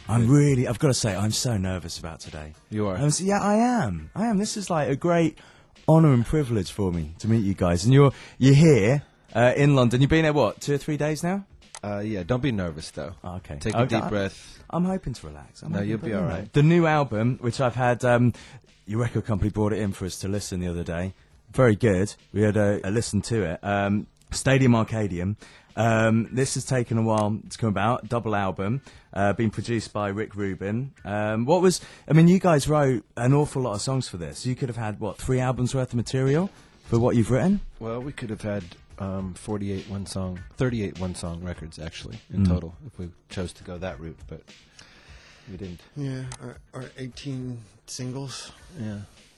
I've got to say, I'm so nervous about today. You are? Yeah, I am. This is like a great honour and privilege for me to meet you guys. And you're here in London. You've been here, what, 2 or 3 days now? Yeah, don't be nervous, though. Oh, okay. Take a deep breath. I'm hoping to relax. No, you'll be all right. The new album, which I've had, your record company brought it in for us to listen the other day. Very good. We had a listen to it. Stadium Arcadium. This has taken a while to come about. Double album, been produced by Rick Rubin. You guys wrote an awful lot of songs for this. You could have had, 3 albums worth of material for what you've written? Well, we could have had 38 one-song records, actually, in total, if we chose to go that route, but we didn't. Yeah, or 18 singles. Yeah.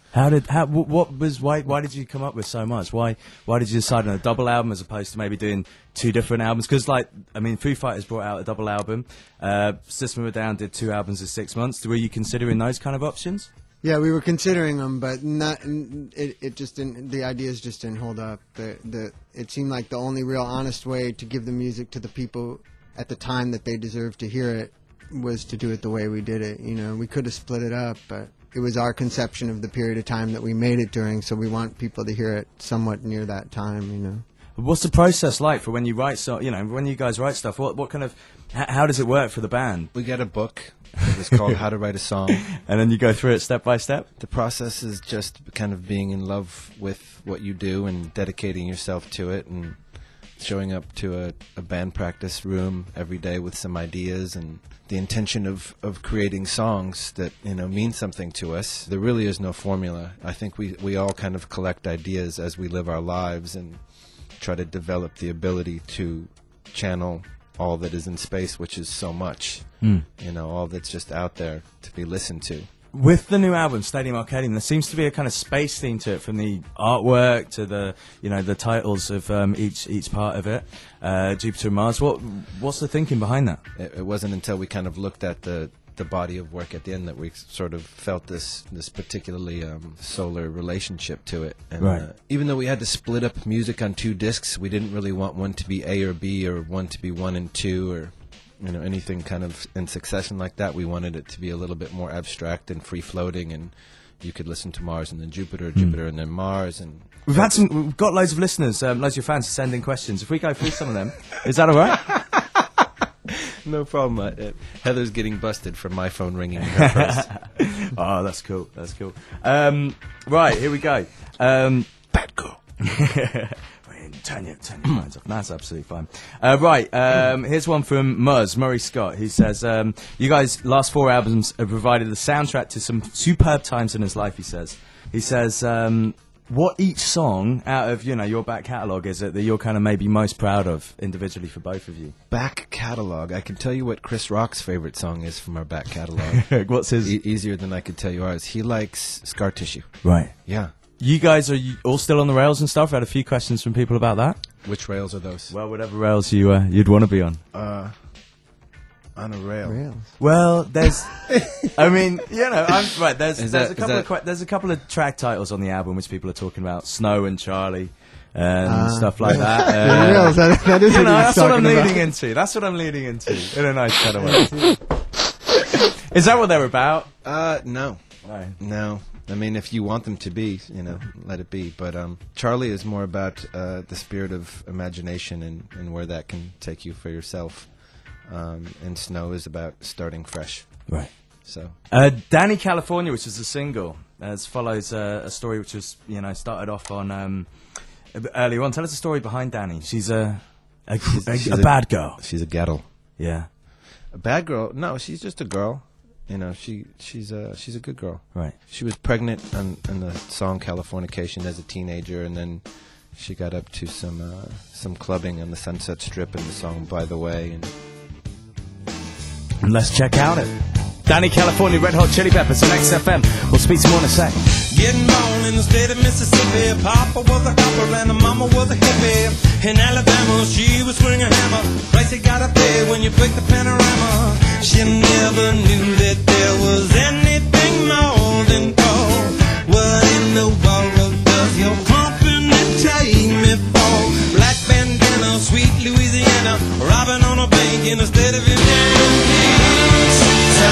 Why did you come up with so much? Why did you decide on a double album as opposed to maybe doing 2 different albums? Because, Foo Fighters brought out a double album. System of a Down did 2 albums in 6 months. Were you considering those kind of options? Yeah, we were considering them, but it just didn't. The ideas just didn't hold up. It seemed like the only real honest way to give the music to the people at the time that they deserved to hear it was to do it the way we did it. We could have split it up, but it was our conception of the period of time that we made it during, so we want people to hear it somewhat near that time, What's the process like for when you write when you guys write stuff? What kind of, how does it work for the band? We get a book. It's called How to Write a Song. And then you go through it step by step? The process is just kind of being in love with what you do and dedicating yourself to it and showing up to a band practice room every day with some ideas and the intention of creating songs that mean something to us. There really is no formula. I think we all kind of collect ideas as we live our lives and try to develop the ability to channel all that is in space, which is so much. All that's just out there to be listened to. With the new album, Stadium Arcadium, there seems to be a kind of space theme to it, from the artwork to the, the titles of each part of it. Jupiter and Mars. What's the thinking behind that? It wasn't until we kind of looked at the body of work at the end that we sort of felt this particularly solar relationship to it. And right. Even though we had to split up music on 2 discs, we didn't really want one to be A or B or one to be 1 and 2 or anything kind of in succession like that. We wanted it to be a little bit more abstract and free-floating, and you could listen to Mars and then Jupiter, Jupiter and then Mars. And we've got loads of listeners, loads of your fans sending questions. If we go through some of them, is that all right? No problem. Heather's getting busted from my phone ringing her first. Oh, that's cool. That's cool. Right, here we go. Bad girl. Turn your minds off. That's absolutely fine. Here's one from Murray Scott. He says, you guys' last 4 albums have provided the soundtrack to some superb times in his life, he says. He says, what each song out of, your back catalogue is it that you're kind of maybe most proud of individually for both of you? Back catalogue. I can tell you what Chris Rock's favorite song is from our back catalogue. What's his? Easier than I could tell you ours. He likes Scar Tissue. Right. Yeah. You guys are all still on the rails and stuff? I had a few questions from people about that. Which rails are those? Well, whatever rails you'd want to be on. On a rail. Rails. Well, there's, I'm right. There's a couple of track titles on the album which people are talking about: Snow and Charlie and stuff like that. Rails. That is that's what I'm leading into. That's what I'm leading into in a nice kind of way. Is that what they're about? No. Right. No. I mean, if you want them to be, let it be. But Charlie is more about the spirit of imagination and where that can take you for yourself. And Snow is about starting fresh. Right. So, Danny California, which is a single, follows a story which was, started off on earlier on. Tell us a story behind Danny. She's a bad girl. She's a gaddle. Yeah. A bad girl? No, she's just a girl. She's a good girl. Right. She was pregnant on the song Californication as a teenager, and then she got up to some clubbing on the Sunset Strip in the song By the Way. And let's check out it. Danny California, Red Hot Chili Peppers on XFM. We'll speak to you in a sec. Getting born in the state of Mississippi. Papa was a copper and the mama was a hippie. In Alabama, she was swinging a hammer. Price you gotta pay when you break the panorama. She never knew that there was anything more than gold. What in the world does your company take me for? Black bandana, sweet Louisiana, robbing on a bank in the state of Indiana.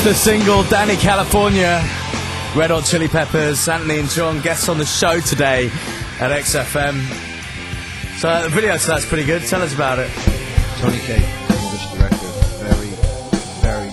the single Danny California, Red Hot Chili Peppers, Anthony and John, guests on the show today at XFM. So the video to that's pretty good. Tell us about it. Tony Kaye, English director, very, very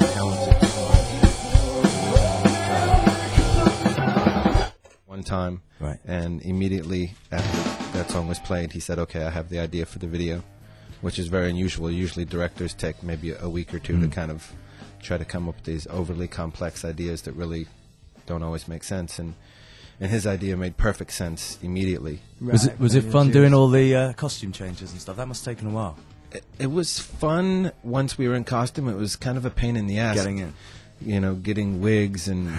talented. One time, Right. And immediately after that song was played, he said, "Okay, I have the idea for the video," which is very unusual. Usually, directors take maybe a week or two to kind of try to come up with these overly complex ideas that really don't always make sense. And his idea made perfect sense immediately. Was it fun doing all the costume changes and stuff? That must have taken a while. It was fun once we were in costume. It was kind of a pain in the ass. Getting in. You know, getting wigs and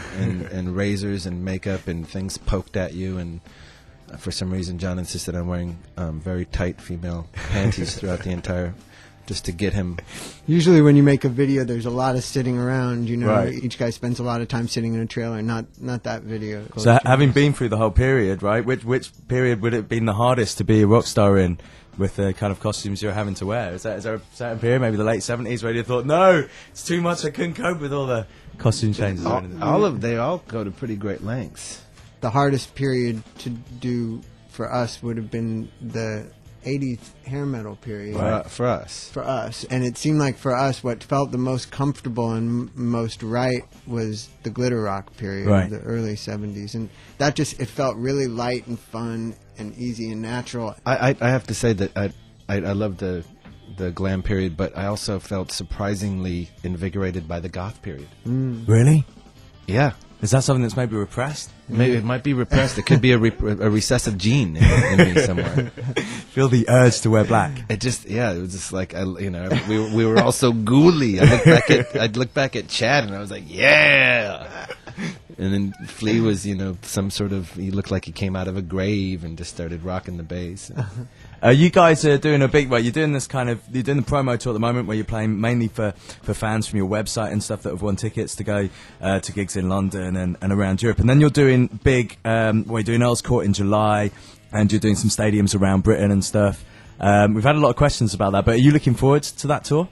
razors and makeup and things poked at you. And for some reason, John insisted on wearing very tight female panties throughout the entire, just to get him. Usually when you make a video, there's a lot of sitting around, you know. Right. Each guy spends a lot of time sitting in a trailer, not that video. So having been through the whole period, right, which period would it have been the hardest to be a rock star in with the kind of costumes you're having to wear? Is there a certain period, maybe the late 70s, where you thought, no, it's too much, I couldn't cope with all the costume changes? or anything? They all go to pretty great lengths. The hardest period to do for us would have been the 80s hair metal period. For us. For us. And it seemed like for us, what felt the most comfortable and most right was the glitter rock period Right. of the early 70s. And that just, it felt really light and fun and easy and natural. I have to say that I love the glam period, but I also felt surprisingly invigorated by the goth period. Really? Yeah. Is that something that's maybe repressed? Maybe it might be repressed. It could be a recessive gene in me somewhere. Feel the urge to wear black. It was just like we were all so ghouly. I'd look back at Chad and I was like, yeah. And then Flea was, some sort of, he looked like he came out of a grave and just started rocking the bass. You guys are doing you're doing this you're doing the promo tour at the moment where you're playing mainly for fans from your website and stuff that have won tickets to go to gigs in London and around Europe. And then you're doing you're doing Earl's Court in July, and you're doing some stadiums around Britain and stuff. We've had a lot of questions about that, but are you looking forward to that tour?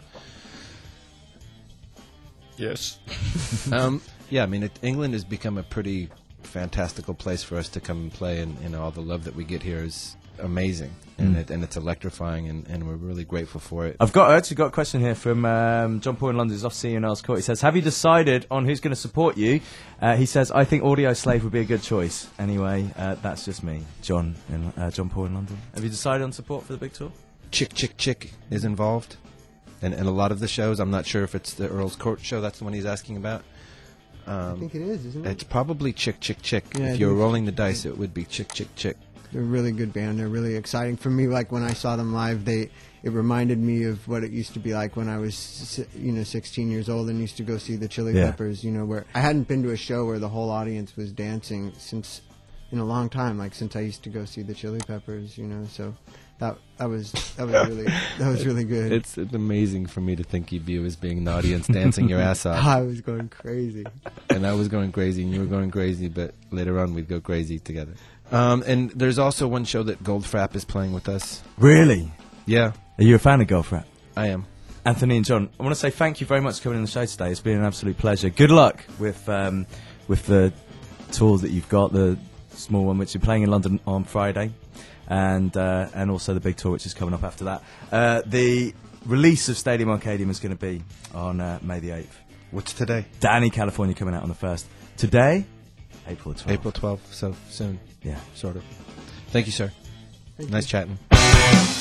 Yes. Yeah, I mean, England has become a pretty fantastical place for us to come and play, and all the love that we get here is amazing, and it's electrifying, and we're really grateful for it. I've actually got a question here from John Paul in London, who's off seeing you in Earl's Court. He says, have you decided on who's going to support you? He says, I think Audio Slave would be a good choice. Anyway, that's just me, John Paul in London. Have you decided on support for the big tour? Chick is involved, and a lot of the shows. I'm not sure if it's the Earl's Court show. That's the one he's asking about. I think it is, isn't it? It's probably Chick. Yeah, If you're rolling the dice, it would be Chick. They're a really good band. They're really exciting. For me, like when I saw them live, it reminded me of what it used to be like when I was 16 years old and used to go see the Chili Peppers, where I hadn't been to a show where the whole audience was dancing since in a long time, like since I used to go see the Chili Peppers, so that was really good. It's amazing for me to think of you as being in the audience dancing your ass off. I was going crazy. And I was going crazy and you were going crazy, but later on we'd go crazy together. And there's also one show that Goldfrapp is playing with us. Really? Yeah. Are you a fan of Goldfrapp? I am. Anthony and John, I want to say thank you very much for coming on the show today. It's been an absolute pleasure. Good luck with the tours that you've got, the small one which you're playing in London on Friday, and also the big tour which is coming up after that. The release of Stadium Arcadium is going to be on May the 8th. What's today? Danny California coming out on the 1st. Today, April 12th. April 12th, so soon. Yeah. Sort of. Thank you, sir. Nice chatting.